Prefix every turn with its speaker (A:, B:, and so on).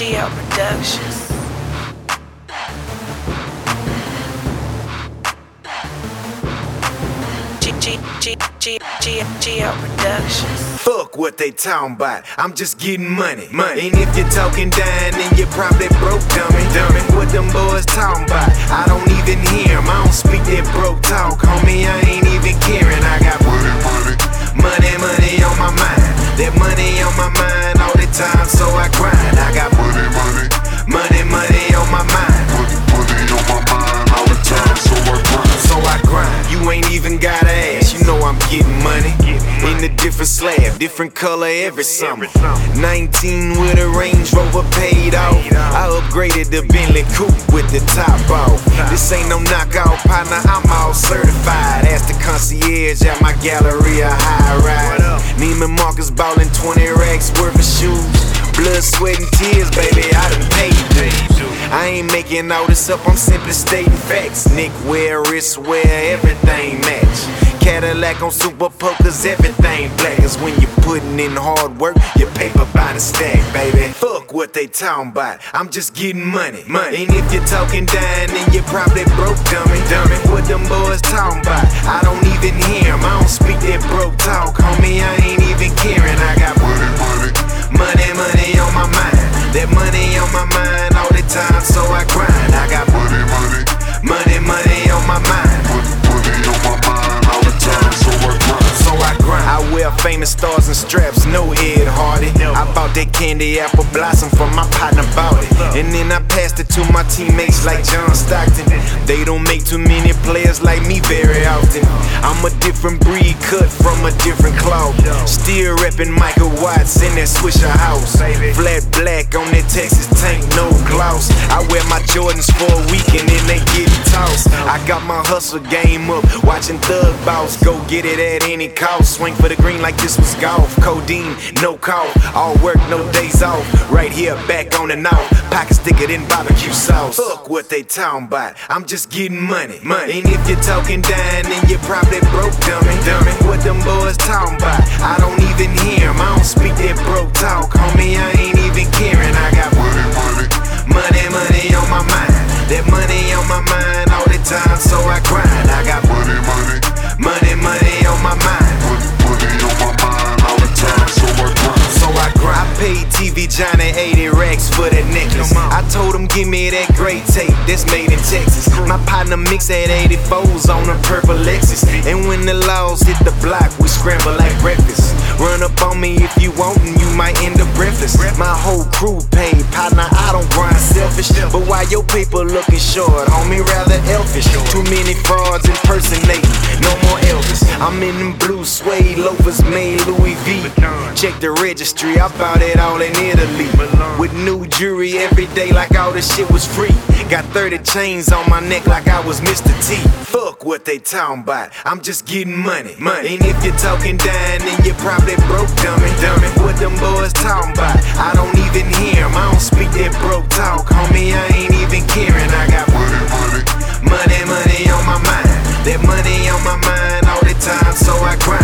A: GL Productions. GL Productions.
B: Fuck what they talking about, I'm just getting money. And if you're talking dying, then you probably broke, dummy. What them boys talking about, I don't even hear 'em. I don't speak that broke talk, homie, I ain't even caring. I got money on my mind. That money on my mind all the time, so I grind. I got money on my mind.
C: Money on my mind all the time, so I grind.
B: So I grind. You ain't even gotta ask, you know I'm getting money. In a different slab, different color every summer. 19 with a Range Rover paid off. I upgraded the Bentley coupe with the top off. This ain't no knockout, partner, I'm all certified. Ask the concierge at my Galleria high rise. Neiman Marcus ballin' 20 racks worth of shoes. Blood, sweat, and tears, baby, I done paid dues. I ain't making all this up, I'm simply stating facts. Neck wear, wrist wear, everything match. Cadillac on Super Pokers, everything black. Cause when you putting in hard work, your paper by the stack, baby. Fuck what they talking about, I'm just getting money. And if you're talking dying, then you probably broke, dummy. What them boys talking about, I don't even hear 'em. I don't speak that broke talk, homie, I ain't even caring. I got money on my mind. That money on my mind all the time, so I grind. I got money on my mind.
C: Money on my mind all the time, so I grind.
B: So I grind. I wear famous stars and straps, no head hardy. I bought that candy apple blossom from my partner, bought it. And then I passed it to my teammates like John Stockton. They don't make too many players like me very often. I'm a different breed, cut from a different cloth. Still reppin' Michael Watts in that Swisher house. Flat black on that Texas tank, no gloss. I wear my Jordans for a week and then they get tossed. I got my hustle game up, watching Thug Boss. Go get it at any cost. Swing for the green like this was golf. Codeine, no call. All work, no days off. Right here, back on and off. Pockets thicker than barbecue sauce. Fuck what they talking about, I'm just getting money. And if you're talking dying, then you probably broke, dummy. What them boys talking about, I don't even hear 'em. I don't speak that broke talk, homie, I ain't even caring. I got money on my mind. That money on my mind all the time, so I grind. I got money on my mind.
C: Money on my mind all the time, so I grind.
B: So I grind. I paid TV Johnny 80 racks for that necklace. I told him give me that great tape that's made in Texas. My partner mix at 84s on a purple Lexus. And when the laws hit the block, we scramble like breakfast. Run up on me if you want and you might end up breathless. My whole crew paid, partner, I don't grind selfish. But why your paper looking short, homie, rather elfish. Too many frauds impersonating, no more Elvis. I'm in them blue suede loafers made Louis V. Check the registry, I bought it all in Italy. With new jewelry every day like all this shit was free. Got 30 chains on my neck like I was Mr. T. Fuck what they talking about, I'm just getting money. And if you're talking dying, then you probably broke, dummy. What them boys talking about, I don't even hear 'em. I don't speak that broke talk, homie, I ain't even caring. I got money on my mind. That money on my mind all the time, so I grind.